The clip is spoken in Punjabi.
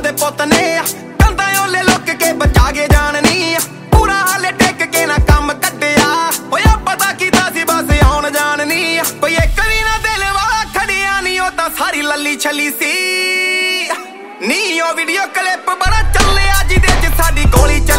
ਦੇ ਪੁੱਤ ਨੇ ਕੰਧਾਂ ਓਲੇ ਲੁੱਕ ਕੇ ਬਚਾ ਕੇ ਜਾਣਨੀ ਪੂਰਾ ਹਾਲੇ ਟਿਕ ਕੇ ਨਾ ਕੰਮ ਕੱਢਿਆ ਹੋਇਆ ਪਤਾ ਕੀਤਾ ਸੀ ਬਸ ਆਉਣ ਜਾਣਨੀ ਕੋਈ ਇੱਕ ਵੀ ਨਾ ਦਿਲ ਵਾਲਾ ਖੜਿਆ ਨਹੀਂ ਉਹ ਤਾਂ ਸਾਰੀ ਲੱਲੀ ਛਲੀ ਸੀ ਨੀ ਉਹ ਵੀਡੀਓ ਕਲਿੱਪ ਬੜਾ ਚੱਲਿਆ ਜਿਹਦੇ ਚ ਸਾਡੀ ਗੋਲੀ